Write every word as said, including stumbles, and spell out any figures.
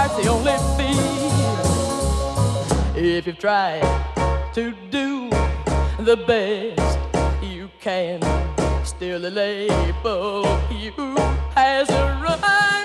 that's the only feel. If you've tried to do the best you can, still the label you has a right.